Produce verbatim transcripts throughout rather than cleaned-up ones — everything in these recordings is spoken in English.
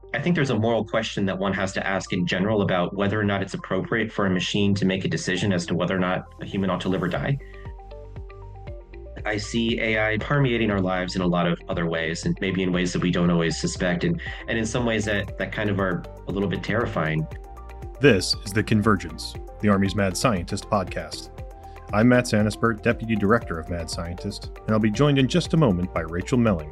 I think there's a moral question that one has to ask in general about whether or not it's appropriate for a machine to make a decision as to whether or not a human ought to live or die. I see A I permeating our lives in a lot of other ways, and maybe in ways that we don't always suspect, and and in some ways that that kind of are a little bit terrifying. This is The Convergence, the Army's Mad Scientist podcast. I'm Matt Sanisbert, Deputy Director of Mad Scientist, and I'll be joined in just a moment by Rachel Melling.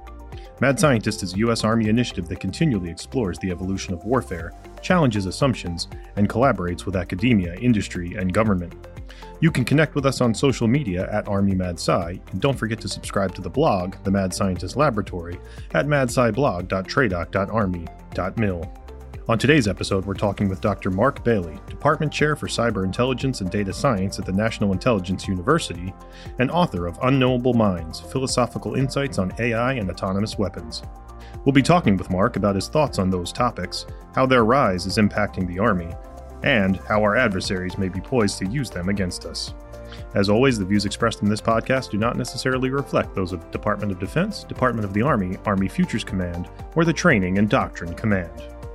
Mad Scientist is a U S Army initiative that continually explores the evolution of warfare, challenges assumptions, and collaborates with academia, industry, and government. You can connect with us on social media at Army Mad Sci, and don't forget to subscribe to the blog, The Mad Scientist Laboratory, at madsciblog dot tradoc dot army dot mil. On today's episode, we're talking with Doctor Mark Bailey, Department Chair for Cyber Intelligence and Data Science at the National Intelligence University, and author of Unknowable Minds, Philosophical Insights on A I and Autonomous Weapons. We'll be talking with Mark about his thoughts on those topics, how their rise is impacting the Army, and how our adversaries may be poised to use them against us. As always, the views expressed in this podcast do not necessarily reflect those of Department of Defense, Department of the Army, Army Futures Command, or the Training and Doctrine Command.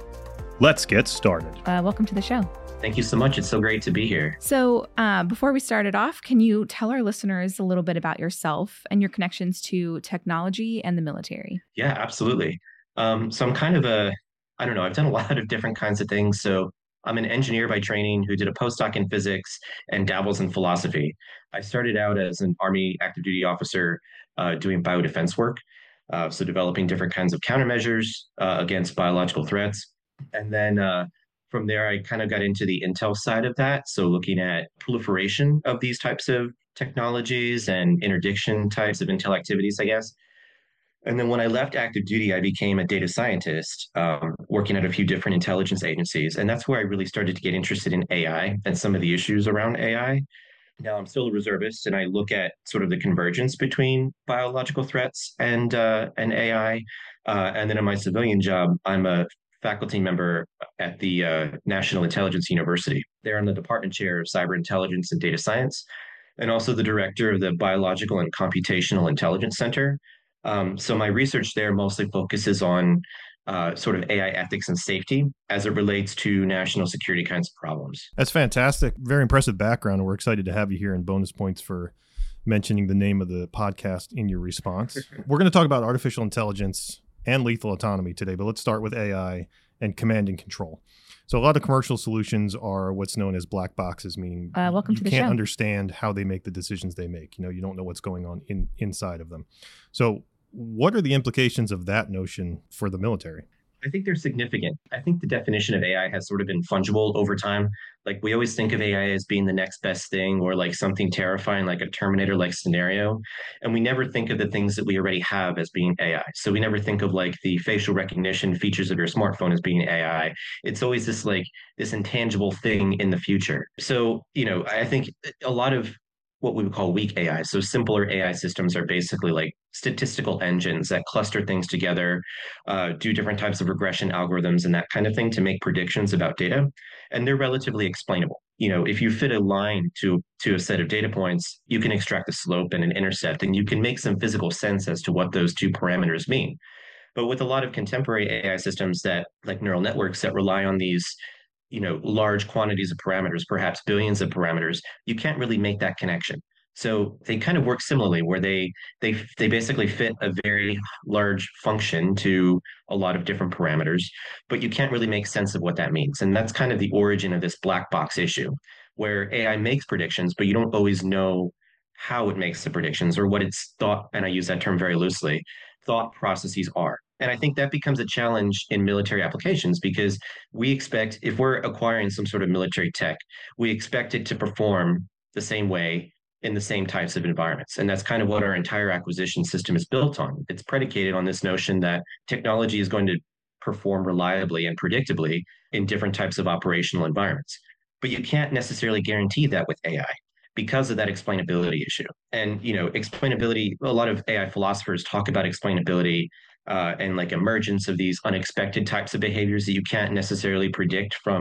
Let's get started. Uh, welcome to the show. Thank you so much. It's so great to be here. So uh, before we started off, can you tell our listeners a little bit about yourself and your connections to technology and the military? Yeah, absolutely. Um, so I'm kind of a, I don't know, I've done a lot of different kinds of things. So I'm an engineer by training who did a postdoc in physics and dabbles in philosophy. I started out as an Army active duty officer uh, doing biodefense work. Uh, so developing different kinds of countermeasures uh, against biological threats. And then uh, from there, I kind of got into the intel side of that. So looking at proliferation of these types of technologies and interdiction types of intel activities, I guess. And then when I left active duty, I became a data scientist, um, working at a few different intelligence agencies. And that's where I really started to get interested in A I and some of the issues around A I. Now I'm still a reservist, and I look at sort of the convergence between biological threats and uh, and A I. Uh, and then in my civilian job, I'm a faculty member at the uh, National Intelligence University. There I'm the Department Chair of Cyber Intelligence and Data Science, and also the Director of the Biological and Computational Intelligence Center. Um, so my research there mostly focuses on uh, sort of A I ethics and safety as it relates to national security kinds of problems. That's fantastic. Very impressive background, and we're excited to have you here, and bonus points for mentioning the name of the podcast in your response. We're going to talk about artificial intelligence and lethal autonomy today, but let's start with A I and command and control. So a lot of commercial solutions are what's known as black boxes, meaning Uh, welcome you to the can't show. understand how they make the decisions they make. You know, you don't know what's going on in inside of them. So what are the implications of that notion for the military? I think they're significant. I think the definition of A I has sort of been fungible over time. Like we always think of A I as being the next best thing or like something terrifying, like a Terminator-like scenario. And we never think of the things that we already have as being A I. So we never think of like the facial recognition features of your smartphone as being A I. It's always this like this intangible thing in the future. So, you know, I think a lot of what we would call weak A I. So simpler A I systems are basically like statistical engines that cluster things together, uh, do different types of regression algorithms and that kind of thing to make predictions about data. And they're relatively explainable. You know, if you fit a line to to a set of data points, you can extract a slope and an intercept, and you can make some physical sense as to what those two parameters mean. But with a lot of contemporary A I systems that like neural networks that rely on these you know, large quantities of parameters, perhaps billions of parameters, you can't really make that connection. So they kind of work similarly, where they they they basically fit a very large function to a lot of different parameters, but you can't really make sense of what that means. And that's kind of the origin of this black box issue, where A I makes predictions, but you don't always know how it makes the predictions or what its thought, and I use that term very loosely, thought processes are. And I think that becomes a challenge in military applications because we expect, if we're acquiring some sort of military tech, we expect it to perform the same way in the same types of environments. And that's kind of what our entire acquisition system is built on. It's predicated on this notion that technology is going to perform reliably and predictably in different types of operational environments. But you can't necessarily guarantee that with A I because of that explainability issue. And, you know, explainability, a lot of A I philosophers talk about explainability uh, and like emergence of these unexpected types of behaviors that you can't necessarily predict from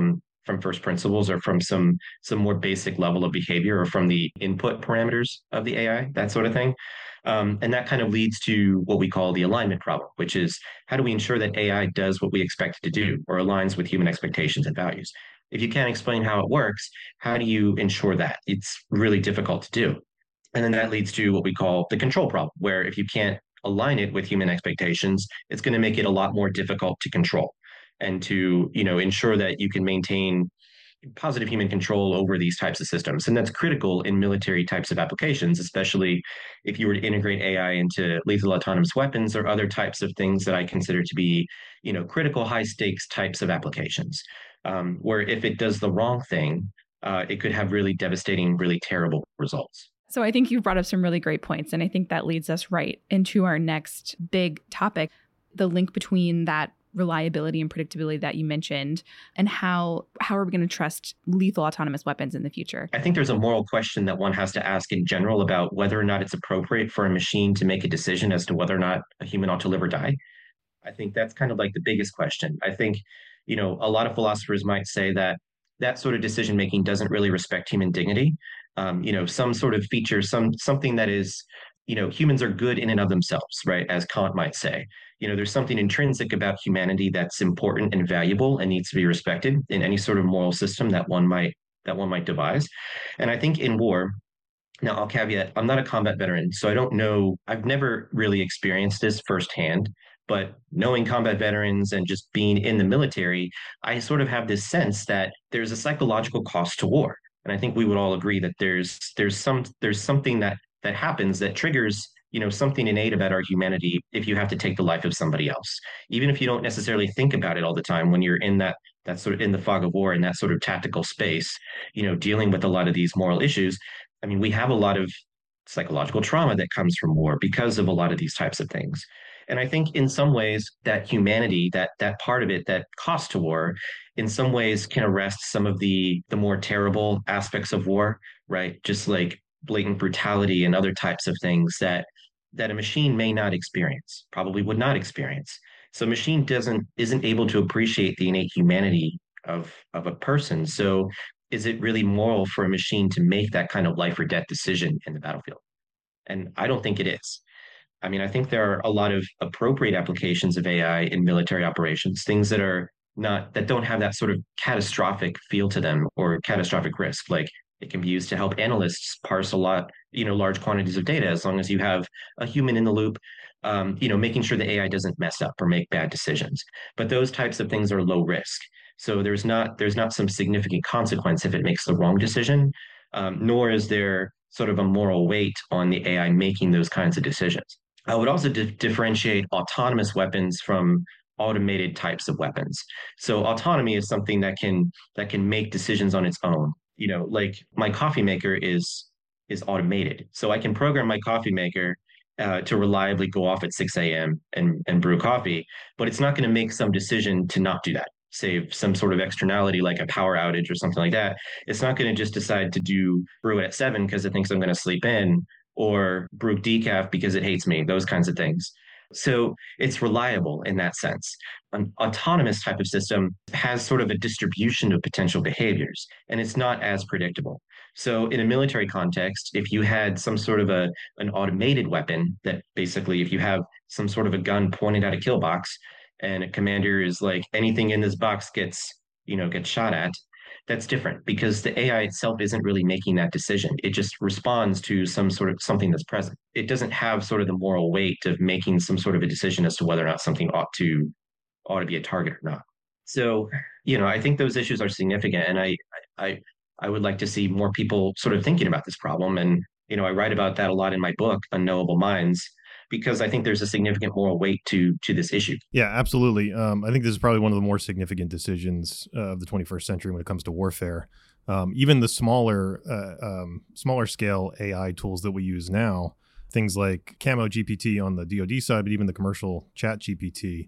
from first principles or from some some more basic level of behavior or from the input parameters of the A I, that sort of thing. Um, and that kind of leads to what we call the alignment problem, which is how do we ensure that A I does what we expect it to do or aligns with human expectations and values? If you can't explain how it works, how do you ensure that? It's really difficult to do. And then that leads to what we call the control problem, where if you can't align it with human expectations, it's going to make it a lot more difficult to control and to, you know, ensure that you can maintain positive human control over these types of systems. And that's critical in military types of applications, especially if you were to integrate A I into lethal autonomous weapons or other types of things that I consider to be, you know, critical high stakes types of applications, um, where if it does the wrong thing, uh, it could have really devastating, really terrible results. So I think you've brought up some really great points. And I think that leads us right into our next big topic, the link between that reliability and predictability that you mentioned, and how how are we going to trust lethal autonomous weapons in the future? I think there's a moral question that one has to ask in general about whether or not it's appropriate for a machine to make a decision as to whether or not a human ought to live or die. I think that's kind of like the biggest question. I think, you know, a lot of philosophers might say that that sort of decision making doesn't really respect human dignity. Um, you know, some sort of feature, some something that is, you know, humans are good in and of themselves, right? As Kant might say. You know, there's something intrinsic about humanity that's important and valuable and needs to be respected in any sort of moral system that one might that one might devise. And I think in war, now I'll caveat, I'm not a combat veteran, so I don't know, I've never really experienced this firsthand, but knowing combat veterans and just being in the military, I sort of have this sense that there's a psychological cost to war. And I think we would all agree that there's there's some there's something that that happens that triggers, you know, something innate about our humanity if you have to take the life of somebody else, even if you don't necessarily think about it all the time when you're in that that sort of in the fog of war in that sort of tactical space, you know, dealing with a lot of these moral issues. I mean, we have a lot of psychological trauma that comes from war because of a lot of these types of things. And I think in some ways that humanity, that that part of it that cost to war, in some ways can arrest some of the the more terrible aspects of war, right? Just like blatant brutality and other types of things that that a machine may not experience, probably would not experience. So a machine doesn't isn't able to appreciate the innate humanity of of a person. So is it really moral for a machine to make that kind of life or death decision in the battlefield? And I don't think it is. I mean, I think there are a lot of appropriate applications of A I in military operations, things that are not that don't have that sort of catastrophic feel to them or catastrophic risk. Like it can be used to help analysts parse a lot, you know, large quantities of data as long as you have a human in the loop, um, you know, making sure the A I doesn't mess up or make bad decisions. But those types of things are low risk. So there's not there's not some significant consequence if it makes the wrong decision, um, nor is there sort of a moral weight on the A I making those kinds of decisions. I would also di- differentiate autonomous weapons from automated types of weapons. So autonomy is something that can that can make decisions on its own. You know, like my coffee maker is is automated. So I can program my coffee maker uh, to reliably go off at six a.m. and and brew coffee, but it's not going to make some decision to not do that, save some sort of externality like a power outage or something like that. It's not going to just decide to do brew it at seven because it thinks I'm going to sleep in, or brew decaf because it hates me, those kinds of things. So it's reliable in that sense. An autonomous type of system has sort of a distribution of potential behaviors, and it's not as predictable. So in a military context, if you had some sort of a an automated weapon that basically, if you have some sort of a gun pointed at a kill box and a commander is like, anything in this box gets, you know, gets shot at, that's different because the A I itself isn't really making that decision. It just responds to some sort of something that's present. It doesn't have sort of the moral weight of making some sort of a decision as to whether or not something ought to ought to be a target or not. So, you know, I think those issues are significant, and I I I would like to see more people sort of thinking about this problem. And you know, I write about that a lot in my book, Unknowable Minds, because I think there's a significant moral weight to to this issue. Yeah, absolutely. Um, I think this is probably one of the more significant decisions uh, of the twenty-first century when it comes to warfare. Um, even the smaller uh, um, smaller scale A I tools that we use now, things like Camo G P T on the D O D side, but even the commercial Chat G P T,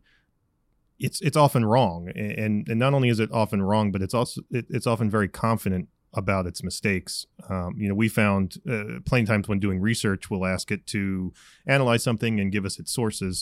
it's it's often wrong. And and not only is it often wrong, but it's also it, it's often very confident about its mistakes. Um, you know, we found uh, plenty of times when doing research, we'll ask it to analyze something and give us its sources.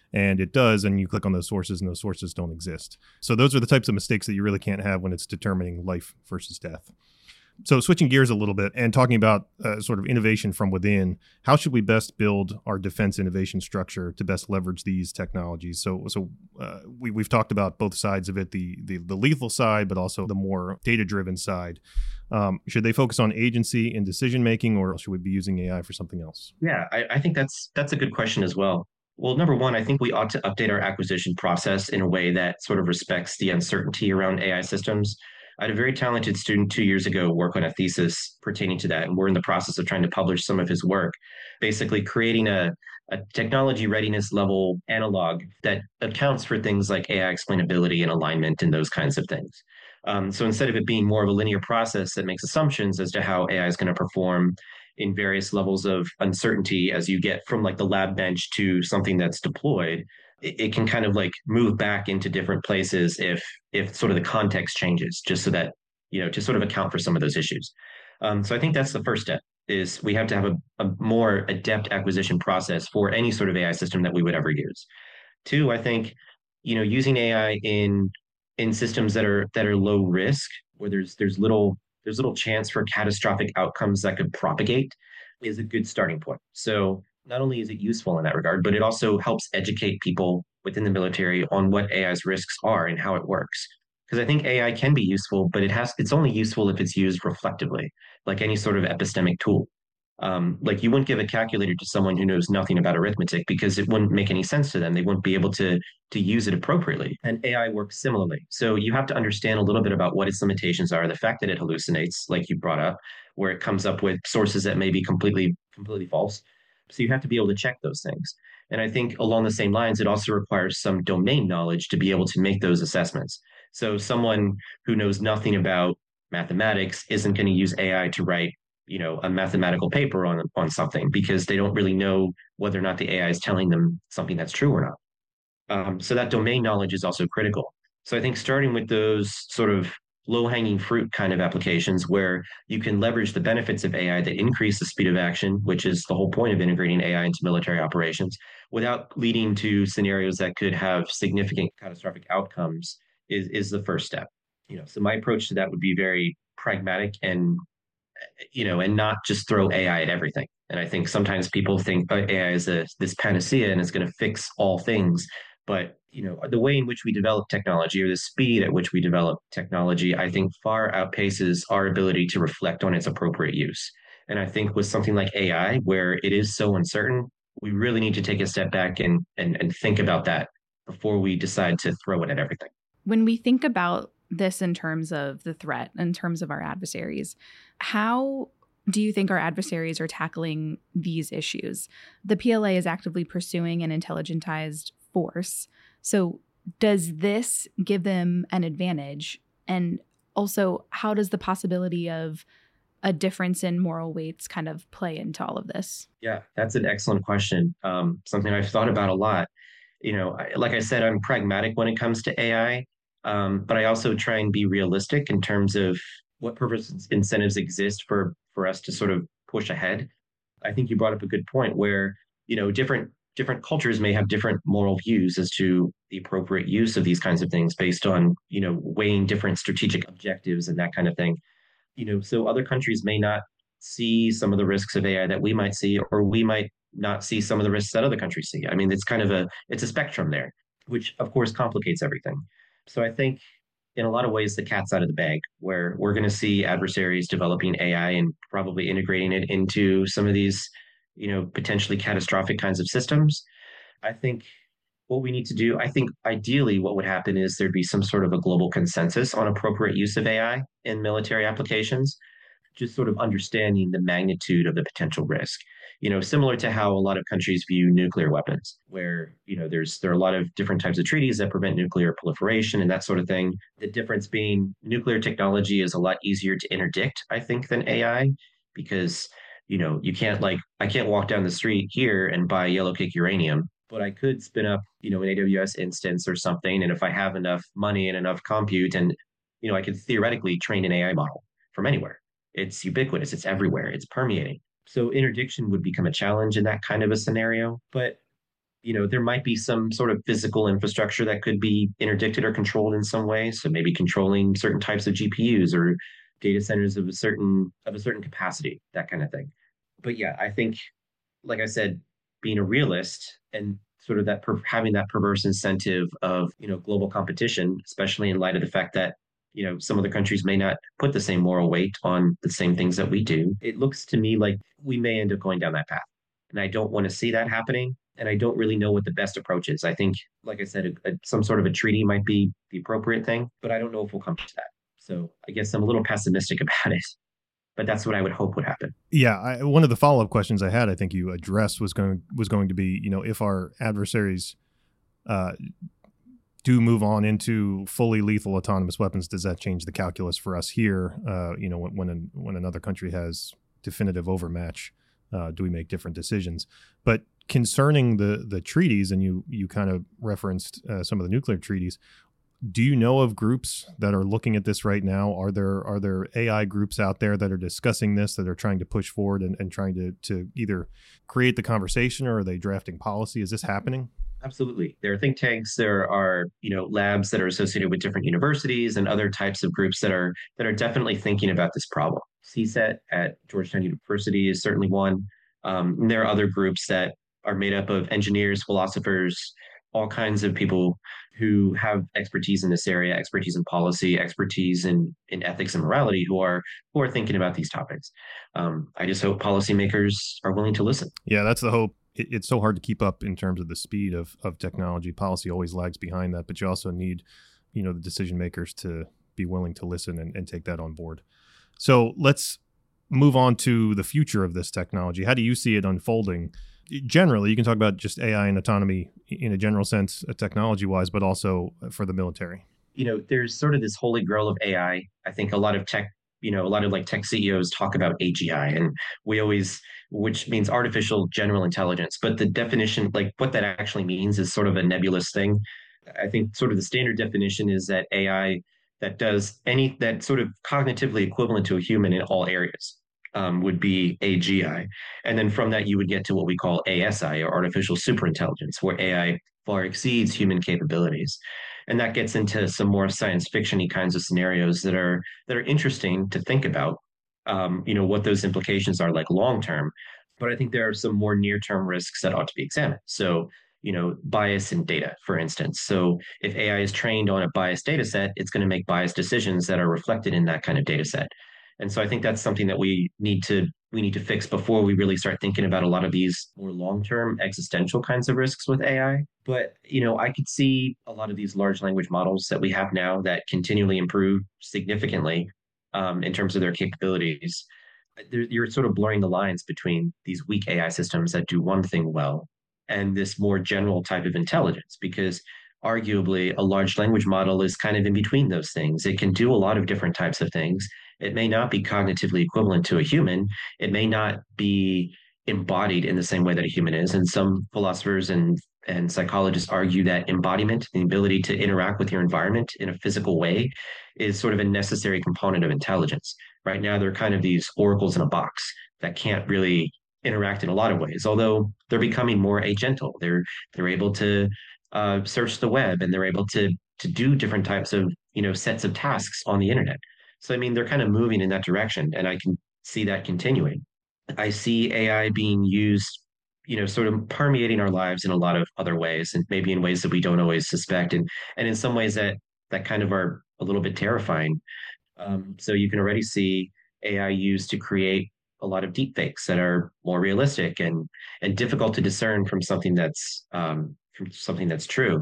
and it does, and you click on those sources and those sources don't exist. So those are the types of mistakes that you really can't have when it's determining life versus death. So switching gears a little bit and talking about uh, sort of innovation from within, how should we best build our defense innovation structure to best leverage these technologies? So so uh, we, we've talked about both sides of it, the, the, the lethal side, but also the more data-driven side. Um, should they focus on agency and decision-making, or should we be using A I for something else? Yeah, I, I think that's that's a good question as well. Well, number one, I think we ought to update our acquisition process in a way that sort of respects the uncertainty around A I systems. I had a very talented student two years ago work on a thesis pertaining to that, and we're in the process of trying to publish some of his work, basically creating a, a technology readiness level analog that accounts for things like A I explainability and alignment and those kinds of things. Um, so instead of it being more of a linear process that makes assumptions as to how A I is going to perform in various levels of uncertainty as you get from like the lab bench to something that's deployed, it, it can kind of like move back into different places if if sort of the context changes, just so that, you know, to sort of account for some of those issues. Um, so I think that's the first step, is we have to have a, a more adept acquisition process for any sort of A I system that we would ever use. Two, I think, you know, using A I in in systems that are that are low risk, where there's there's little there's little chance for catastrophic outcomes that could propagate, is a good starting point. So not only is it useful in that regard, but it also helps educate people within the military on what A I's risks are and how it works. Because I think A I can be useful, but it has it's only useful if it's used reflectively, like any sort of epistemic tool. Um, like you wouldn't give a calculator to someone who knows nothing about arithmetic because it wouldn't make any sense to them. They wouldn't be able to to use it appropriately. And A I works similarly. So you have to understand a little bit about what its limitations are. The fact that it hallucinates, like you brought up, where it comes up with sources that may be completely completely false. So you have to be able to check those things. And I think along the same lines, it also requires some domain knowledge to be able to make those assessments. So someone who knows nothing about mathematics isn't going to use A I to write, you know, a mathematical paper on on something because they don't really know whether or not the A I is telling them something that's true or not. Um, so that domain knowledge is also critical. So I think starting with those sort of low-hanging fruit kind of applications where you can leverage the benefits of A I that increase the speed of action, which is the whole point of integrating A I into military operations, without leading to scenarios that could have significant catastrophic outcomes, is is the first step. You know, so my approach to that would be very pragmatic and, you know, and not just throw A I at everything. And I think sometimes people think oh, A I is a, this panacea and it's going to fix all things. But, you know, the way in which we develop technology, or the speed at which we develop technology, I think far outpaces our ability to reflect on its appropriate use. And I think with something like A I, where it is so uncertain, we really need to take a step back and and, and think about that before we decide to throw it at everything. When we think about this in terms of the threat, in terms of our adversaries, how do you think our adversaries are tackling these issues? The P L A is actively pursuing an intelligentized force. So does this give them an advantage? And also, how does the possibility of a difference in moral weights kind of play into all of this? Yeah, that's an excellent question. Um, something I've thought about a lot. You know, I, like I said, I'm pragmatic when it comes to A I, um, but I also try and be realistic in terms of what purpose incentives exist for for us to sort of push ahead. I think you brought up a good point where, you know, different different cultures may have different moral views as to the appropriate use of these kinds of things based on, you know, weighing different strategic objectives and that kind of thing. You know, so other countries may not see some of the risks of A I that we might see, or we might not see some of the risks that other countries see. I mean, it's kind of a it's a spectrum there, which of course complicates everything. So I think in a lot of ways the cat's out of the bag, where we're going to see adversaries developing A I and probably integrating it into some of these, you know, potentially catastrophic kinds of systems. I think what we need to do, I think ideally what would happen is there'd be some sort of a global consensus on appropriate use of A I in military applications, just sort of understanding the magnitude of the potential risk. You know, similar to how a lot of countries view nuclear weapons, where, you know, there's there are a lot of different types of treaties that prevent nuclear proliferation and that sort of thing. The difference being nuclear technology is a lot easier to interdict, I think, than A I, because, you know, you can't like I can't walk down the street here and buy yellow cake uranium, but I could spin up, you know, an A W S instance or something. And if I have enough money and enough compute, and, you know, I could theoretically train an A I model from anywhere. It's ubiquitous. It's everywhere. It's permeating. So interdiction would become a challenge in that kind of a scenario. But, you know, there might be some sort of physical infrastructure that could be interdicted or controlled in some way. So maybe controlling certain types of G P Us or data centers of a certain of a certain capacity, that kind of thing. But yeah, I think, like I said, being a realist and sort of that per- having that perverse incentive of, you know, global competition, especially in light of the fact that, you know, some other countries may not put the same moral weight on the same things that we do. It looks to me like we may end up going down that path. And I don't want to see that happening. And I don't really know what the best approach is. I think, like I said, a, a, some sort of a treaty might be the appropriate thing, but I don't know if we'll come to that. So I guess I'm a little pessimistic about it, but that's what I would hope would happen. Yeah, I, one of the follow-up questions I had, I think you addressed, was going was going to be, you know, if our adversaries uh, do move on into fully lethal autonomous weapons, does that change the calculus for us here? Uh, you know, when when, an, when another country has definitive overmatch, uh, do we make different decisions? But concerning the the treaties, and you you kind of referenced uh, some of the nuclear treaties. Do you know of groups that are looking at this right now? Are there are there A I groups out there that are discussing this, that are trying to push forward and, and trying to, to either create the conversation, or are they drafting policy? Is this happening? Absolutely. There are think tanks, there are, you know, labs that are associated with different universities and other types of groups that are that are definitely thinking about this problem. C SET at Georgetown University is certainly one. Um, and there are other groups that are made up of engineers, philosophers, all kinds of people who have expertise in this area, expertise in policy, expertise in, in ethics and morality, who are who are thinking about these topics. Um, I just hope policymakers are willing to listen. Yeah, that's the hope. It, it's so hard to keep up in terms of the speed of, of technology. Policy always lags behind that, but you also need, you know, the decision makers to be willing to listen and, and take that on board. So let's move on to the future of this technology. How do you see it unfolding? Generally, you can talk about just A I and autonomy in a general sense, uh, technology-wise, but also for the military. You know, there's sort of this holy grail of A I. I think a lot of tech, you know, a lot of like tech C E Os talk about A G I, and we always, which means artificial general intelligence. But the definition, like what that actually means, is sort of a nebulous thing. I think sort of the standard definition is that A I that does any, that sort of cognitively equivalent to a human in all areas. Um, would be A G I. And then from that, you would get to what we call A S I, or artificial superintelligence, where A I far exceeds human capabilities. And that gets into some more science fiction-y kinds of scenarios that are that are interesting to think about, um, you know, what those implications are like long term. But I think there are some more near-term risks that ought to be examined. So, you know, bias in data, for instance. So if A I is trained on a biased data set, it's going to make biased decisions that are reflected in that kind of data set. And so I think that's something that we need to we need to fix before we really start thinking about a lot of these more long-term existential kinds of risks with A I. But, you know, I could see a lot of these large language models that we have now that continually improve significantly um, in terms of their capabilities. You're sort of blurring the lines between these weak A I systems that do one thing well and this more general type of intelligence, because arguably a large language model is kind of in between those things. It can do a lot of different types of things. It may not be cognitively equivalent to a human. It may not be embodied in the same way that a human is. And some philosophers and, and psychologists argue that embodiment, the ability to interact with your environment in a physical way, is sort of a necessary component of intelligence. Right now, they're kind of these oracles in a box that can't really interact in a lot of ways, although they're becoming more agental. They're they're able to uh, search the web, and they're able to to do different types of, you know, sets of tasks on the internet. So, I mean, they're kind of moving in that direction, and I can see that continuing. I see A I being used, you know, sort of permeating our lives in a lot of other ways, and maybe in ways that we don't always suspect, and and in some ways that that kind of are a little bit terrifying. Um, so you can already see A I used to create a lot of deep fakes that are more realistic and and difficult to discern from something that's um, from something that's true.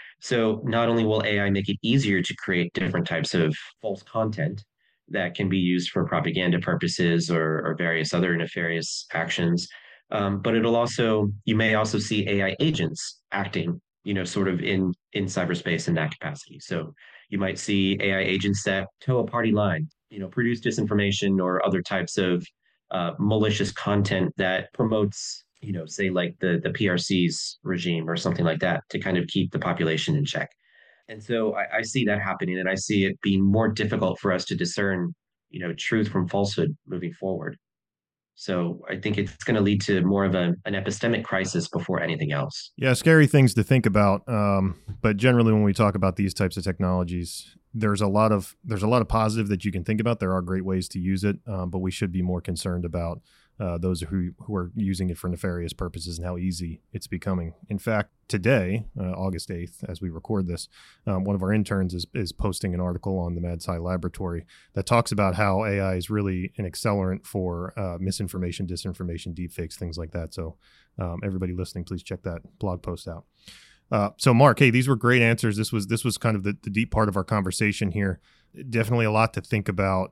So not only will A I make it easier to create different types of false content that can be used for propaganda purposes or, or various other nefarious actions, um, but it'll also, you may also see A I agents acting, you know, sort of in in cyberspace in that capacity. So you might see A I agents that toe a party line, you know, produce disinformation or other types of uh, malicious content that promotes, you know, say like the the P R C's regime or something like that, to kind of keep the population in check. And so I, I see that happening, and I see it being more difficult for us to discern, you know, truth from falsehood moving forward. So I think it's going to lead to more of a, an epistemic crisis before anything else. Yeah, scary things to think about. Um, but generally, when we talk about these types of technologies, there's a lot of there's a lot of positive that you can think about. There are great ways to use it, um, but we should be more concerned about uh, those who who are using it for nefarious purposes and how easy it's becoming. In fact, today, uh, August eighth, as we record this, um, one of our interns is is posting an article on the MadSci Laboratory that talks about how A I is really an accelerant for uh, misinformation, disinformation, deepfakes, things like that. So um, everybody listening, please check that blog post out. Uh, so Mark, hey, these were great answers. This was this was kind of the, the deep part of our conversation here. Definitely a lot to think about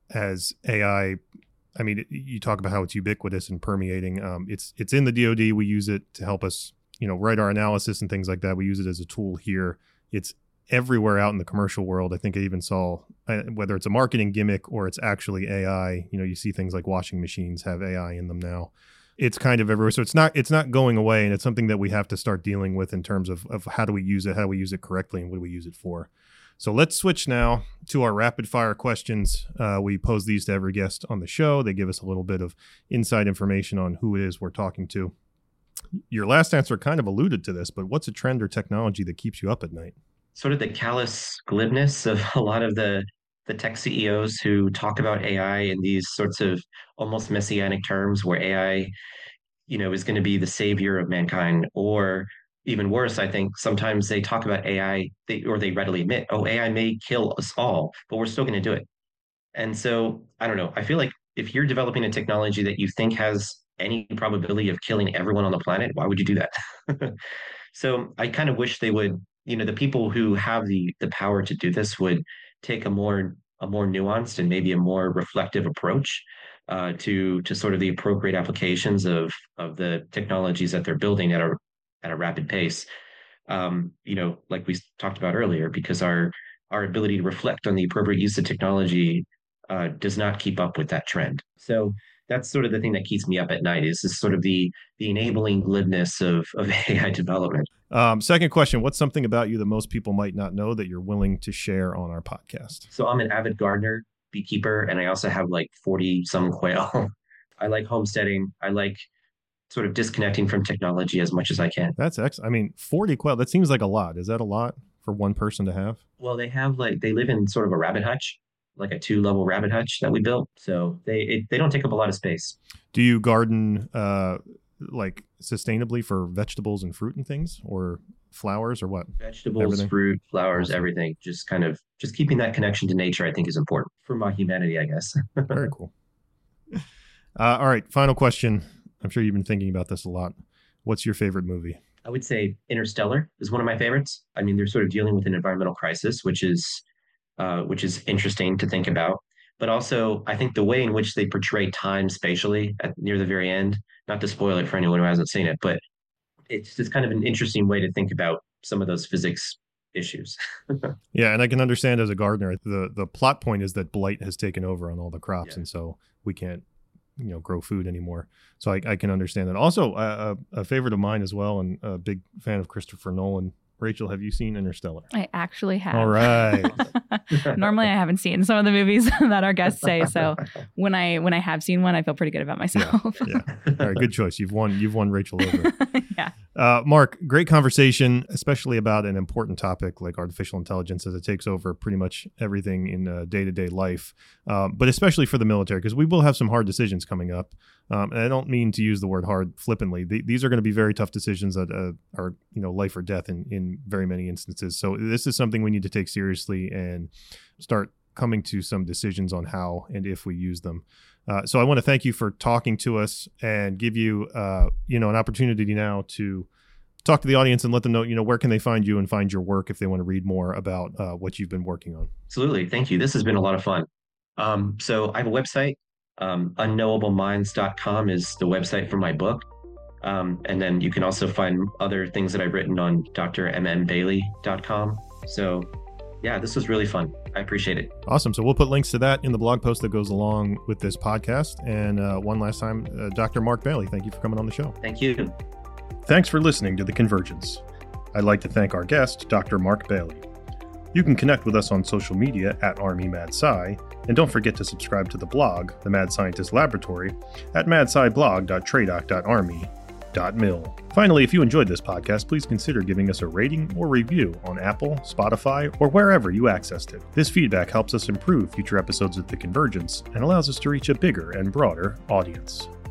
as A I. I mean, you talk about how it's ubiquitous and permeating. Um, it's it's in the D O D. We use it to help us, you know, write our analysis and things like that. We use it as a tool here. It's everywhere out in the commercial world. I think I even saw uh, whether it's a marketing gimmick or it's actually A I. You know, you see things like washing machines have A I in them now. It's kind of everywhere. So it's not it's not going away, and it's something that we have to start dealing with in terms of, of how do we use it, how do we use it correctly, and what do we use it for. So let's switch now to our rapid fire questions. Uh, we pose these to every guest on the show. They give us a little bit of inside information on who it is we're talking to. Your last answer kind of alluded to this, but what's a trend or technology that keeps you up at night? Sort of the callous glibness of a lot of the the tech C E Os who talk about A I in these sorts of almost messianic terms where A I, you know, is going to be the savior of mankind. Or even worse, I think sometimes they talk about A I, they, or they readily admit, oh, A I may kill us all, but we're still going to do it. And so, I don't know, I feel like if you're developing a technology that you think has any probability of killing everyone on the planet, why would you do that? So I kind of wish they would, you know, the people who have the the power to do this would take a more a more nuanced and maybe a more reflective approach uh, to to sort of the appropriate applications of of the technologies that they're building at a at a rapid pace. Um, you know, like we talked about earlier, because our our ability to reflect on the appropriate use of technology uh, does not keep up with that trend. So that's sort of the thing that keeps me up at night is this sort of the the enabling glibness of of A I development. Um, second question, what's something about you that most people might not know that you're willing to share on our podcast? So I'm an avid gardener, beekeeper, and I also have like forty some quail. I like homesteading. I like sort of disconnecting from technology as much as I can. That's excellent. I mean, forty quail, that seems like a lot. Is that a lot for one person to have? Well, they have like, they live in sort of a rabbit hutch, like a two level rabbit hutch that we built. So they it, they don't take up a lot of space. Do you garden uh, like sustainably for vegetables and fruit and things, or flowers, or what? Vegetables, Everything? fruit, flowers, Awesome. everything. Just kind of just keeping that connection to nature, I think, is important for my humanity, I guess. Very cool. Uh, all right, final question. I'm sure you've been thinking about this a lot. What's your favorite movie? I would say Interstellar is one of my favorites. I mean, they're sort of dealing with an environmental crisis, which is uh, which is interesting to think about. But also, I think the way in which they portray time spatially at near the very end, not to spoil it for anyone who hasn't seen it, but it's just kind of an interesting way to think about some of those physics issues. Yeah, and I can understand as a gardener, the the plot point is that blight has taken over on all the crops, Yeah. and so we can't, you know, grow food anymore. So I, I can understand that. Also, uh, a, a favorite of mine as well, and a big fan of Christopher Nolan. Rachel, have you seen Interstellar? I actually have. All right. Normally, I haven't seen some of the movies that our guests say. So when I when I have seen one, I feel pretty good about myself. Yeah. All right, good choice. You've won. You've won Rachel over. Yeah. Uh, Mark, great conversation, especially about an important topic like artificial intelligence, as it takes over pretty much everything in uh, day-to-day life, um, but especially for the military, because we will have some hard decisions coming up. Um, and I don't mean to use the word hard flippantly. Th- these are going to be very tough decisions that uh, are, you know, life or death in, in very many instances. So this is something we need to take seriously and start coming to some decisions on how and if we use them. Uh, so I want to thank you for talking to us and give you, uh, you know, an opportunity now to talk to the audience and let them know, you know, where can they find you and find your work if they want to read more about uh, what you've been working on. Absolutely. Thank you. This has been a lot of fun. Um, so I have a website. Um, unknowable minds dot com is the website for my book. Um, and then you can also find other things that I've written on d r m m bailey dot com. So yeah, this was really fun. I appreciate it. Awesome. So we'll put links to that in the blog post that goes along with this podcast. And uh, one last time, uh, Doctor Mark Bailey, thank you for coming on the show. Thank you. Thanks for listening to The Convergence. I'd like to thank our guest, Doctor Mark Bailey. You can connect with us on social media at Army Mad Sci, and don't forget to subscribe to the blog, The Mad Scientist Laboratory, at madsciblog dot tradoc dot army dot mil. Finally, if you enjoyed this podcast, please consider giving us a rating or review on Apple, Spotify, or wherever you accessed it. This feedback helps us improve future episodes of The Convergence and allows us to reach a bigger and broader audience.